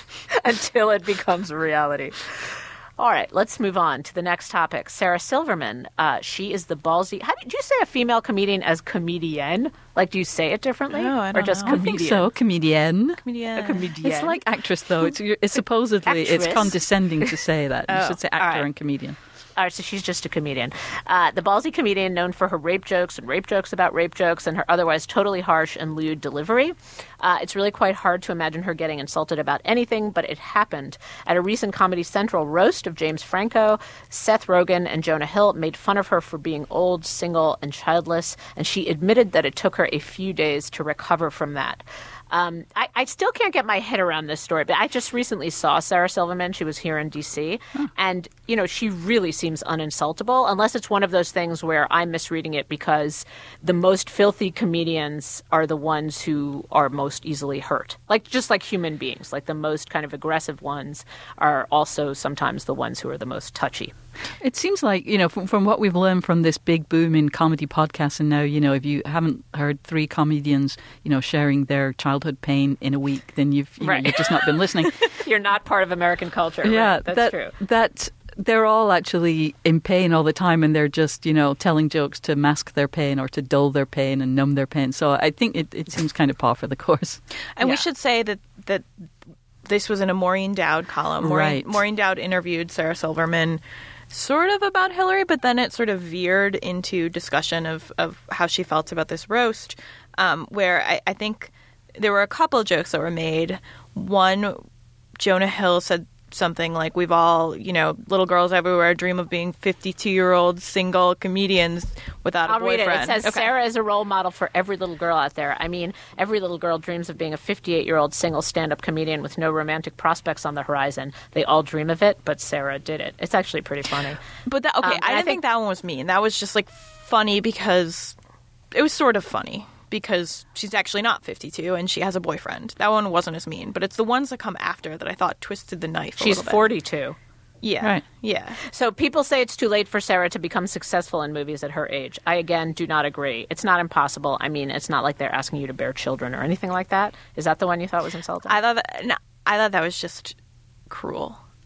Speaker 4: until it becomes a reality. All right, let's move on to the next topic. Sarah Silverman, uh, she is the ballsy. How do you say a female comedian as comedienne? Like, do you say it differently?
Speaker 5: No, I don't
Speaker 4: or just
Speaker 5: know.
Speaker 6: I
Speaker 4: comedian?
Speaker 6: think so, comedienne.
Speaker 5: Comedian.
Speaker 4: A comedian.
Speaker 6: It's like actress, though. It's, it's supposedly it's
Speaker 4: Actress.
Speaker 6: condescending to say that. You
Speaker 4: Oh,
Speaker 6: should say
Speaker 4: all
Speaker 6: actor
Speaker 4: right.
Speaker 6: and comedian.
Speaker 4: All right, so she's just a comedian. Uh, the ballsy comedian known for her rape jokes and rape jokes about rape jokes and her otherwise totally harsh and lewd delivery. Uh, it's really quite hard to imagine her getting insulted about anything, but it happened. At a recent Comedy Central roast of James Franco, Seth Rogen and Jonah Hill made fun of her for being old, single, and childless, and she admitted that it took her a few days to recover from that. Um, I, I still can't get my head around this story, but I just recently saw Sarah Silverman. She was here in D C, huh. and, you know, she really seems uninsultable, unless it's one of those things where I'm misreading it because the most filthy comedians are the ones who are most easily hurt. Like, just like human beings. Like, the most kind of aggressive ones are also sometimes the ones who are the most touchy.
Speaker 6: It seems like, you know, from, from what we've learned from this big boom in comedy podcasts, and now, you know, if you haven't heard three comedians, you know, sharing their childhood pain in a week, then you've, you
Speaker 4: right.
Speaker 6: know, you've just not been listening.
Speaker 4: You're not part of American culture.
Speaker 6: Yeah,
Speaker 4: right? That's
Speaker 6: that,
Speaker 4: true.
Speaker 6: That they're all actually in pain all the time, and they're just, you know, telling jokes to mask their pain or to dull their pain and numb their pain. So I think it, it seems kind of par for the course.
Speaker 5: And
Speaker 4: Yeah.
Speaker 5: we should say that that this was in a Maureen Dowd column. Maureen,
Speaker 6: Right.
Speaker 5: Maureen Dowd interviewed Sarah Silverman sort of about Hillary, but then it sort of veered into discussion of, of how she felt about this roast, um, where I, I think there were a couple jokes that were made. One, Jonah Hill said something like, we've all, you know, little girls everywhere dream of being fifty-two-year-old single comedians without a
Speaker 4: I'll read
Speaker 5: boyfriend.
Speaker 4: it. It says,
Speaker 5: Okay.
Speaker 4: Sarah is a role model for every little girl out there. I mean, every little girl dreams of being a fifty-eight-year-old single stand-up comedian with no romantic prospects on the horizon. They all dream of it, but Sarah did it. It's actually pretty funny.
Speaker 5: But that, okay,
Speaker 4: Um,
Speaker 5: I
Speaker 4: and
Speaker 5: didn't
Speaker 4: I
Speaker 5: think,
Speaker 4: think-
Speaker 5: that one was mean. That was just like funny because it was sort of funny because she's actually not fifty-two and she has a boyfriend. That one wasn't as mean, but it's the ones that come after that I thought twisted the knife a
Speaker 4: She's
Speaker 5: little bit.
Speaker 4: forty-two.
Speaker 5: Yeah.
Speaker 6: Right.
Speaker 5: Yeah.
Speaker 4: So people say it's too late for Sarah to become successful in movies at her age. I, again, do not agree. It's not impossible. I mean, it's not like they're asking you to bear children or anything like that. Is that the one you thought was insulting?
Speaker 5: I thought that, no, I thought that was just cruel.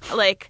Speaker 5: Like,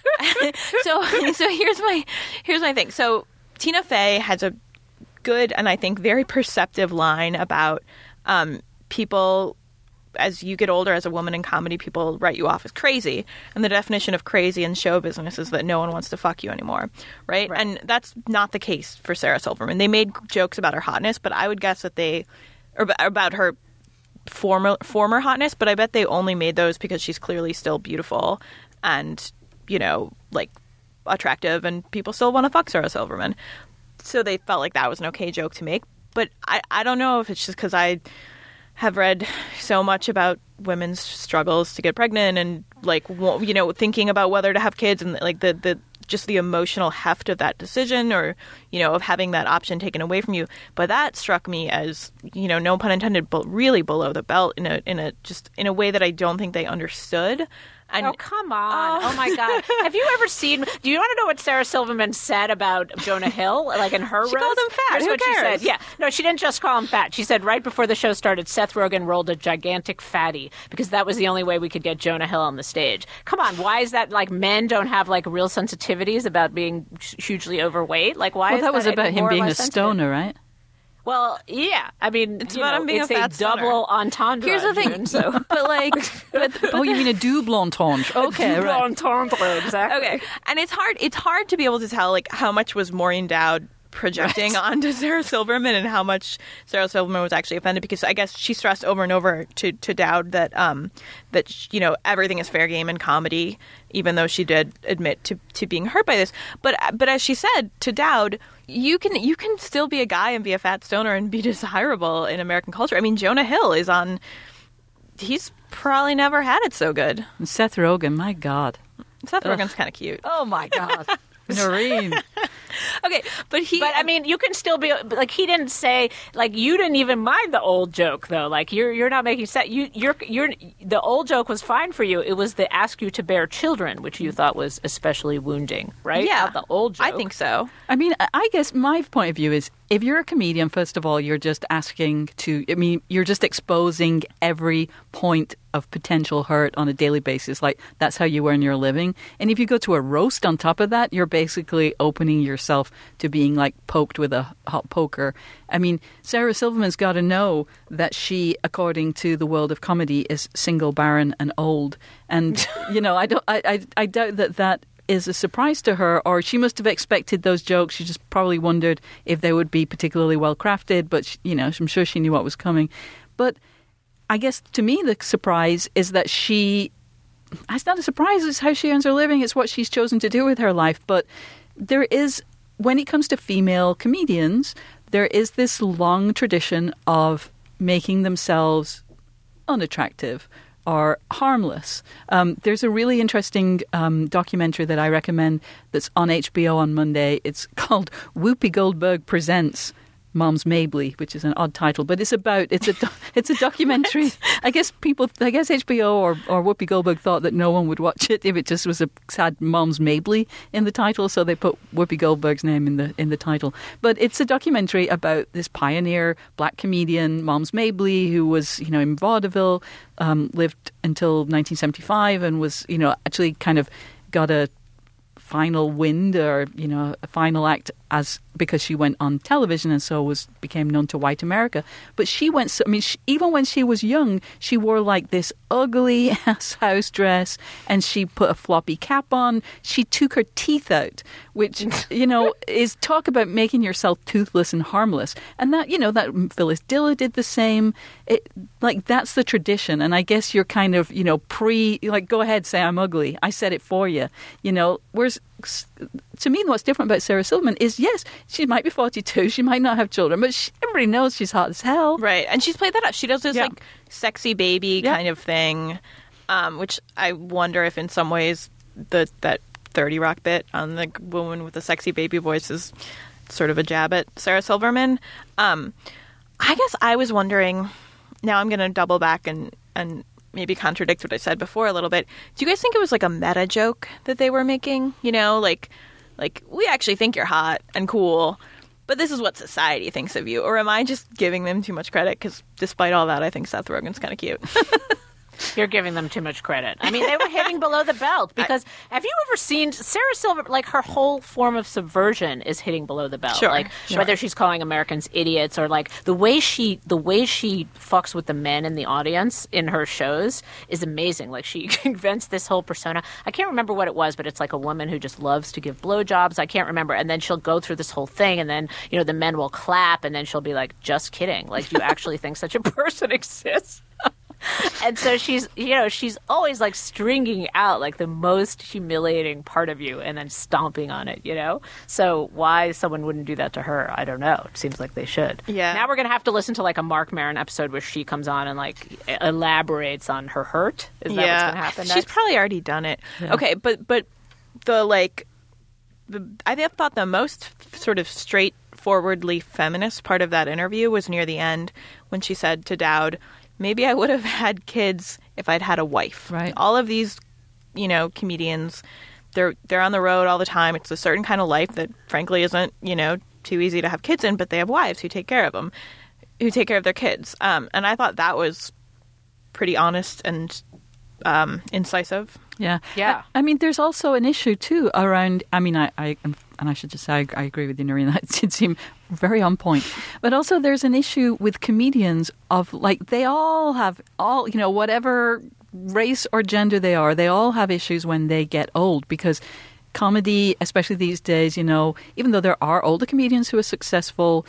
Speaker 5: so so here's my here's my thing. So Tina Fey has a good and I think very perceptive line about um, people. As you get older as a woman in comedy, people write you off as crazy. And the definition of crazy in show business is that no one wants to fuck you anymore, right? right? And that's not the case for Sarah Silverman. They made jokes about her hotness, but I would guess that they – or about her former former hotness, but I bet they only made those because she's clearly still beautiful and, you know, like attractive and people still want to fuck Sarah Silverman. So they felt like that was an okay joke to make. But I, I don't know if it's just because I – have read so much about women's struggles to get pregnant and like, you know, thinking about whether to have kids and like the, the just the emotional heft of that decision or, you know, of having that option taken away from you. But that struck me as, you know, no pun intended, but really below the belt in a in a just in a way that I don't think they understood. And,
Speaker 4: oh, come on. Oh. oh, my God. Have you ever seen – do you want to know what Sarah Silverman said about Jonah Hill, like in her
Speaker 5: She
Speaker 4: roast?
Speaker 5: called him fat.
Speaker 4: Here's
Speaker 5: Who
Speaker 4: what
Speaker 5: cares?
Speaker 4: she said. Yeah. No, she didn't just call him fat. She said right before the show started, Seth Rogen rolled a gigantic fatty because that was the only way we could get Jonah Hill on the stage. Come on. Why is that like men don't have like real sensitivities about being hugely overweight? Like why
Speaker 6: well,
Speaker 4: is
Speaker 6: that
Speaker 4: that
Speaker 6: was about him being a
Speaker 4: sensitive?
Speaker 6: stoner, right?
Speaker 4: Well, yeah. I mean,
Speaker 5: It's
Speaker 4: you
Speaker 5: about
Speaker 4: know,
Speaker 5: him being
Speaker 4: it's
Speaker 5: a
Speaker 4: a,
Speaker 5: fat stoner.
Speaker 4: double entendre.
Speaker 5: Here's the thing.
Speaker 4: June, so.
Speaker 5: But like – but, but
Speaker 6: Oh, you mean a double entendre. Okay,
Speaker 4: Double
Speaker 6: right.
Speaker 4: entendre, exactly.
Speaker 5: Okay. And it's hard it's hard to be able to tell like how much was Maureen Dowd projecting right. onto Sarah Silverman and how much Sarah Silverman was actually offended because I guess she stressed over and over to, to Dowd that um that you know everything is fair game in comedy, even though she did admit to, to being hurt by this. But but as she said to Dowd, you can you can still be a guy and be a fat stoner and be desirable in American culture. I mean, Jonah Hill is on he's probably never had it so good.
Speaker 6: And Seth Rogen, my God.
Speaker 5: Seth
Speaker 6: Ugh.
Speaker 5: Rogen's kind of cute.
Speaker 6: Oh, my God. Noreen.
Speaker 5: Okay, but he
Speaker 4: But I mean, you can still be like he didn't say like you didn't even mind the old joke though. Like you're you're not making sense. You you're you're the old joke was fine for you. It was the ask you to bear children, which you thought was especially wounding, right?
Speaker 5: Yeah,
Speaker 4: Not the old joke.
Speaker 5: I think so.
Speaker 6: I mean, I guess my point of view is if you're a comedian, first of all, you're just asking to, I mean, you're just exposing every point of potential hurt on a daily basis. Like, that's how you earn your living. And if you go to a roast on top of that, you're basically opening yourself to being, like, poked with a hot poker. I mean, Sarah Silverman's got to know that she, according to the world of comedy, is single, barren, and old. And, you know, I don't, I, I, I doubt that that is a surprise to her, or she must have expected those jokes. She just probably wondered if they would be particularly well crafted, but she, you know, I'm sure she knew what was coming. But I guess to me the surprise is that she, it's not a surprise, it's how she earns her living, it's what she's chosen to do with her life. But there is, when it comes to female comedians, there is this long tradition of making themselves unattractive or harmless. Um, there's a really interesting um, documentary that I recommend that's on H B O on Monday. It's called Whoopi Goldberg Presents Moms Mabley, which is an odd title, but it's about it's a it's a documentary. I guess people, I guess H B O or, or Whoopi Goldberg thought that no one would watch it if it just was a sad Moms Mabley in the title, so they put Whoopi Goldberg's name in the in the title. But it's a documentary about this pioneer black comedian Moms Mabley, who was, you know, in vaudeville, um, lived until nineteen seventy-five, and was, you know, actually kind of got a final wind, or, you know, a final act as because she went on television and so was became known to white America. But she went, so, I mean, she, even when she was young, she wore like this ugly ass house dress, and she put a floppy cap on. She took her teeth out, which, you know, is talk about making yourself toothless and harmless. And that, you know, that Phyllis Diller did the same. It, like, that's the tradition. And I guess you're kind of, you know, pre, like, go ahead, say I'm ugly. I said it for you. You know, whereas to me, what's different about Sarah Silverman is, yes, she might be forty-two, she might not have children, but she, everybody knows she's hot as hell.
Speaker 5: Right, and she's played that up. She does this,
Speaker 6: yeah.
Speaker 5: like, sexy baby
Speaker 6: yeah.
Speaker 5: kind of thing, um, which I wonder if in some ways the that thirty Rock bit on the woman with the sexy baby voice is sort of a jab at Sarah Silverman. Um, I guess I was wondering, now I'm going to double back and, and maybe contradict what I said before a little bit. Do you guys think it was like a meta joke that they were making? You know, like, like we actually think you're hot and cool, but this is what society thinks of you. Or am I just giving them too much credit? Because despite all that, I think Seth Rogen's kind of cute.
Speaker 4: You're giving them too much credit. I mean, they were hitting below the belt because I, have you ever seen Sarah Silver? Like her whole form of subversion is hitting below the belt.
Speaker 5: Sure,
Speaker 4: like
Speaker 5: sure.
Speaker 4: whether she's calling Americans idiots or like the way she the way she fucks with the men in the audience in her shows is amazing. Like she invents this whole persona. I can't remember what it was, but it's like a woman who just loves to give blowjobs. I can't remember. And then she'll go through this whole thing, and then you know the men will clap, and then she'll be like, "Just kidding. Like, do you actually think such a person exists?" And so she's, you know, she's always like stringing out like the most humiliating part of you and then stomping on it, you know? So why someone wouldn't do that to her, I don't know. It seems like they should.
Speaker 5: Yeah.
Speaker 4: Now we're going to have to listen to like a Marc Maron episode where she comes on and like elaborates on her hurt. Is that
Speaker 5: yeah.
Speaker 4: what's going to happen
Speaker 5: She's
Speaker 4: next?
Speaker 5: probably already done it.
Speaker 6: Yeah.
Speaker 5: Okay, but but the like, the I thought the most sort of straightforwardly feminist part of that interview was near the end when she said to Dowd, maybe I would have had kids if I'd had a wife.
Speaker 6: Right.
Speaker 5: All of these, you know, comedians, they're they're on the road all the time. It's a certain kind of life that, frankly, isn't, you know, too easy to have kids in. But they have wives who take care of them, who take care of their kids. Um, and I thought that was pretty honest and um, incisive.
Speaker 6: Yeah.
Speaker 4: Yeah.
Speaker 6: I, I mean, there's also an issue, too, around, I mean, I, I and I should just say, I, I agree with you, Noreen, that did seem very on point. But also there's an issue with comedians of, like, they all have, all, you know, whatever race or gender they are, they all have issues when they get old because comedy, especially these days, you know, even though there are older comedians who are successful,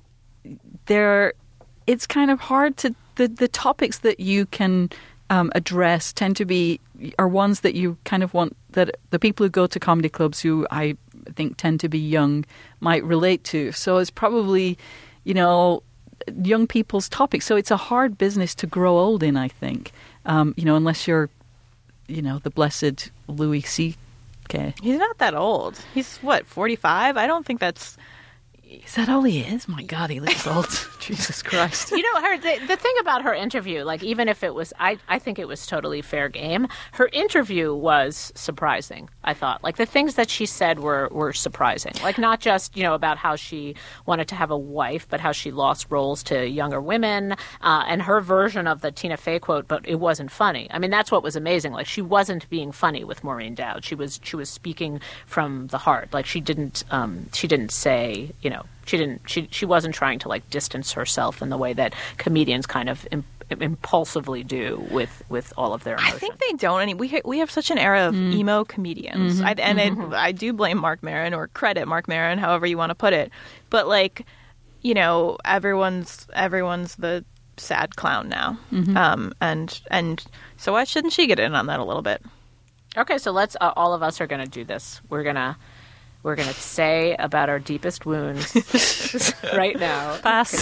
Speaker 6: they're, it's kind of hard to, the, the topics that you can um, address tend to be, are ones that you kind of want, that the people who go to comedy clubs who I think tend to be young might relate to. So it's probably, you know, young people's topics. So it's a hard business to grow old in, I think, um, you know, unless you're, you know, the blessed Louis C K.
Speaker 5: He's not that old. He's, what, forty-five? I don't think that's...
Speaker 6: Is that all he is? My God, he looks old. Jesus Christ.
Speaker 4: You know, her the, the thing about her interview, like even if it was, I, I think it was totally fair game. Her interview was surprising, I thought. Like the things that she said were, were surprising. Like not just, you know, about how she wanted to have a wife, but how she lost roles to younger women uh, and her version of the Tina Fey quote, but it wasn't funny. I mean, that's what was amazing. Like she wasn't being funny with Maureen Dowd. She was she was speaking from the heart. Like she didn't um, she didn't say, you know, She didn't. She she wasn't trying to like distance herself in the way that comedians kind of im- impulsively do with, with all of their emotion.
Speaker 5: I think they don't. I mean, we ha- we have such an era of mm. emo comedians, mm-hmm. I, and mm-hmm. it, I do blame Marc Maron or credit Marc Maron, however you want to put it. But like, you know, everyone's everyone's the sad clown now, mm-hmm. um, and and so why shouldn't she get in on that a little bit?
Speaker 4: Okay, so let's. Uh, all of us are going to do this. We're gonna. We're going to say about our deepest wounds right now.
Speaker 6: Pass.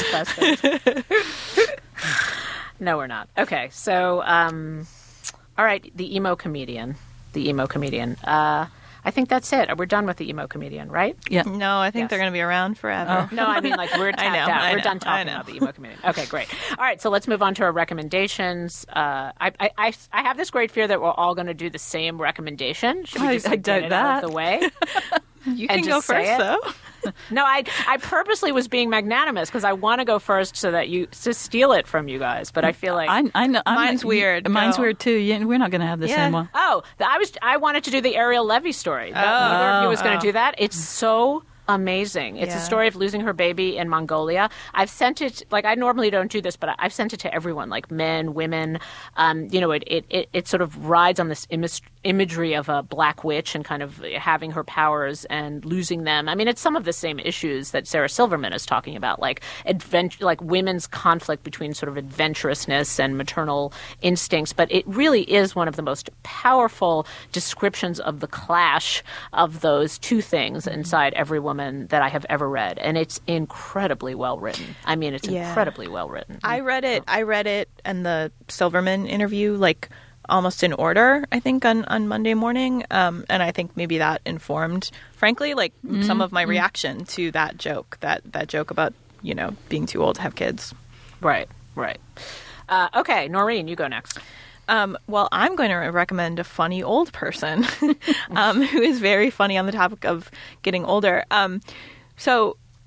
Speaker 4: No, we're not. Okay, so, um, all right, the emo comedian. The emo comedian. Uh, I think that's it. We're done with the emo comedian, right?
Speaker 6: Yeah.
Speaker 5: No, I think
Speaker 4: yes.
Speaker 5: they're going to be around forever.
Speaker 4: Oh. No, I mean, like, we're tapped
Speaker 5: know,
Speaker 4: out.
Speaker 5: I
Speaker 4: We're
Speaker 5: know,
Speaker 4: done talking about the emo comedian. Okay, great. All right, so let's move on to our recommendations. Uh, I, I, I, I have this great fear that we're all going to do the same recommendation. Should we
Speaker 6: I,
Speaker 4: just
Speaker 6: I
Speaker 4: like,
Speaker 6: doubt
Speaker 4: get it
Speaker 6: that.
Speaker 4: out of the way?
Speaker 5: You
Speaker 4: and
Speaker 5: can go
Speaker 4: just say
Speaker 5: first,
Speaker 4: it?
Speaker 5: though.
Speaker 4: No, I I purposely was being magnanimous because I want to go first so that you to steal it from you guys. But I feel like
Speaker 6: I, I know I'm,
Speaker 5: Mine's weird.
Speaker 6: Mine's
Speaker 5: Go.
Speaker 6: weird too. Yeah, we're not going to have the
Speaker 5: Yeah.
Speaker 6: same one.
Speaker 4: oh, I was I wanted to do the Ariel Levy story. But neither of you was going to
Speaker 5: oh.
Speaker 4: do that. It's so amazing. It's
Speaker 5: Yeah.
Speaker 4: a story of losing her baby in Mongolia. I've sent it, like I normally don't do this, but I've sent it to everyone, like men, women. Um, you know, it, it, it, it sort of rides on this imis- imagery of a black witch and kind of having her powers and losing them. I mean, it's some of the same issues that Sarah Silverman is talking about, like adventure, like women's conflict between sort of adventurousness and maternal instincts. But it really is one of the most powerful descriptions of the clash of those two things inside every woman that I have ever read, and it's incredibly well written. I mean, it's
Speaker 5: Yeah.
Speaker 4: incredibly well written.
Speaker 5: I read it. I read it and the Silverman interview like almost in order. I think on, on Monday morning, um, and I think maybe that informed, frankly, like mm-hmm. some of my reaction to that joke. That that joke about you know being too old to have kids.
Speaker 4: Right, right. Uh, okay, Noreen, you go next.
Speaker 5: Um, well, I'm going to recommend a funny old person um, who is very funny on the topic of getting older. Um, so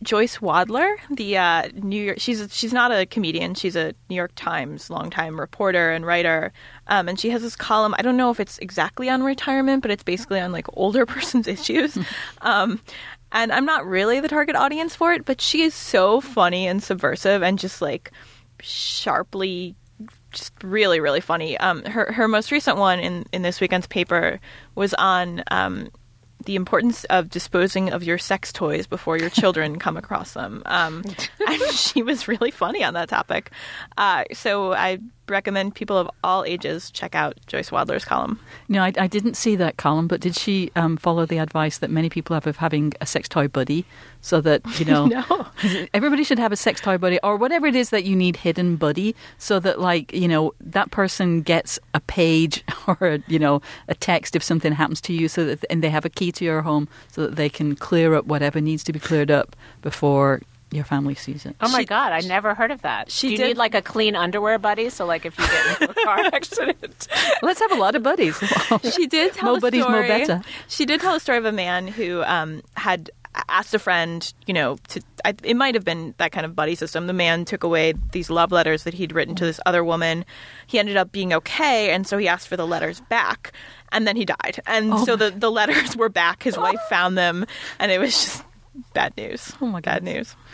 Speaker 5: Joyce Wadler, the uh, New York, she's she's not a comedian. She's a New York Times longtime reporter and writer, um, and she has this column. I don't know if it's exactly on retirement, but it's basically on like older person's issues. um, and I'm not really the target audience for it, but she is so funny and subversive and just like sharply, just really really funny. Um, her her most recent one in in this weekend's paper was on Um, the importance of disposing of your sex toys before your children come across them. Um, and she was really funny on that topic. Uh, so I recommend people of all ages check out Joyce Wadler's column.
Speaker 6: No, I, I didn't see that column, but did she um, follow the advice that many people have of having a sex toy buddy so that, you know,
Speaker 5: no.
Speaker 6: everybody should have a sex toy buddy or whatever it is that you need hidden buddy so that, like, you know, that person gets a page or, you know, a text if something happens to you so that, and they have a key to your home so that they can clear up whatever needs to be cleared up before your family sees it.
Speaker 4: Oh my
Speaker 5: She-
Speaker 4: God, I never heard of that.
Speaker 5: She
Speaker 4: Do you
Speaker 5: did-
Speaker 4: need like a clean underwear buddy? So like if you get into a car accident.
Speaker 6: Let's have a lot of buddies.
Speaker 5: She did tell
Speaker 6: More
Speaker 5: a
Speaker 6: buddies, more
Speaker 5: story.
Speaker 6: better.
Speaker 5: She did tell a story of a man who um, had asked a friend, you know, to I, it might have been that kind of buddy system. The man took away these love letters that he'd written to this other woman. He ended up being okay, and so he asked for the letters back, and then he died. And
Speaker 6: Oh
Speaker 5: so the, the letters were back. His wife found them, and it was just bad news.
Speaker 6: Oh my
Speaker 5: Bad
Speaker 6: goodness.
Speaker 5: news.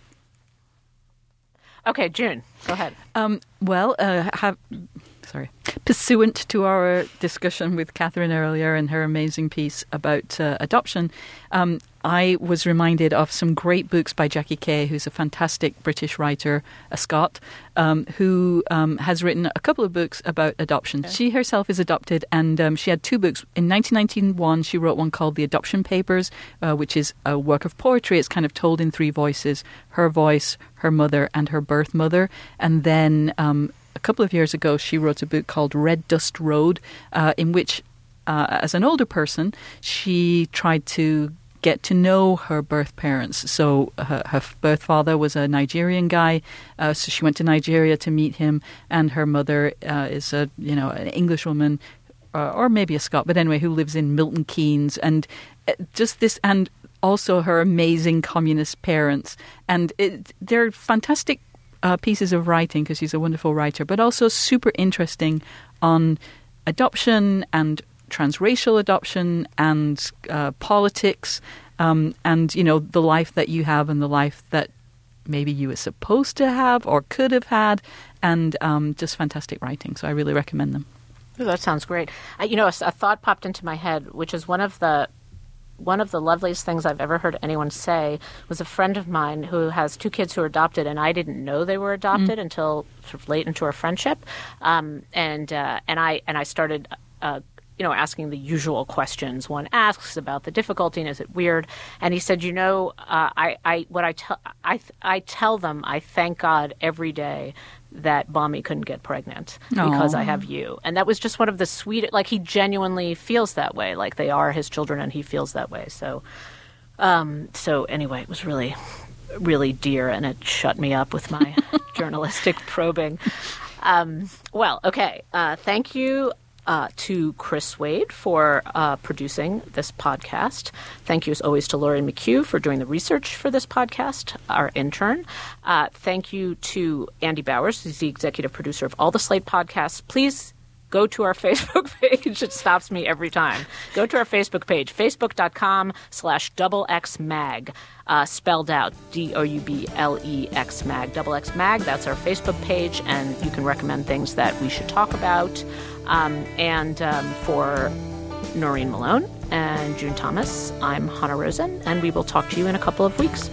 Speaker 4: Okay, June, go ahead.
Speaker 6: Um, well, uh, have, sorry. Pursuant to our discussion with Catherine earlier and her amazing piece about uh, adoption, um, I was reminded of some great books by Jackie Kay, who's a fantastic British writer, a Scot, um, who um, has written a couple of books about adoption. Okay. She herself is adopted, and um, she had two books. In nineteen ninety-one, she wrote one called The Adoption Papers, uh, which is a work of poetry. It's kind of told in three voices, her voice, her mother, and her birth mother. And then um, a couple of years ago, she wrote a book called Red Dust Road, uh, in which, uh, as an older person, she tried to get to know her birth parents. So her, her birth father was a Nigerian guy, uh, so she went to Nigeria to meet him, and her mother uh, is a you know an English woman, uh, or maybe a Scot, but anyway, who lives in Milton Keynes, and just this, and also her amazing communist parents, and it, they're fantastic uh, pieces of writing because she's a wonderful writer, but also super interesting on adoption and transracial adoption and uh, politics, um, and you know the life that you have and the life that maybe you were supposed to have or could have had, and um, just fantastic writing. So I really recommend them.
Speaker 4: Oh, that sounds great. Uh, you know, a, a thought popped into my head, which is one of the one of the loveliest things I've ever heard anyone say was a friend of mine who has two kids who are adopted, and I didn't know they were adopted mm. until sort of late into our friendship, um, and uh, and I and I started. Uh, you know, asking the usual questions one asks about the difficulty and is it weird? And he said, you know, uh, I, I, what I tell, I, I tell them, I thank God every day that Mommy couldn't get pregnant because
Speaker 6: Aww.
Speaker 4: I have you. And that was just one of the sweet, like he genuinely feels that way, like they are his children and he feels that way. So, um, so anyway, it was really, really dear, and it shut me up with my journalistic probing. Um, well, okay. Uh, thank you. Uh, to Chris Wade for uh, producing this podcast. Thank you, as always, to Laurie McHugh for doing the research for this podcast, our intern. Uh, thank you to Andy Bowers, who's the executive producer of all the Slate podcasts. Please go to our Facebook page. It stops me every time. Go to our Facebook page, facebook.com slash double X mag, uh, spelled out D O U B L E X mag, double X mag. That's our Facebook page, and you can recommend things that we should talk about. Um, and um, for Noreen Malone and June Thomas, I'm Hannah Rosen, and we will talk to you in a couple of weeks.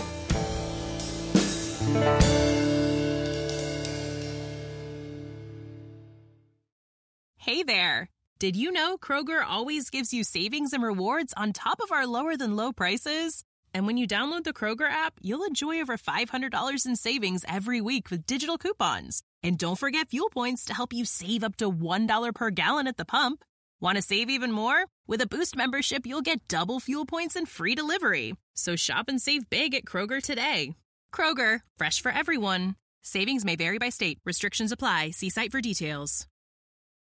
Speaker 8: Hey there! Did you know Kroger always gives you savings and rewards on top of our lower-than-low prices? And when you download the Kroger app, you'll enjoy over five hundred dollars in savings every week with digital coupons. And don't forget fuel points to help you save up to one dollar per gallon at the pump. Want to save even more? With a Boost membership, you'll get double fuel points and free delivery. So shop and save big at Kroger today. Kroger, fresh for everyone. Savings may vary by state. Restrictions apply. See site for details.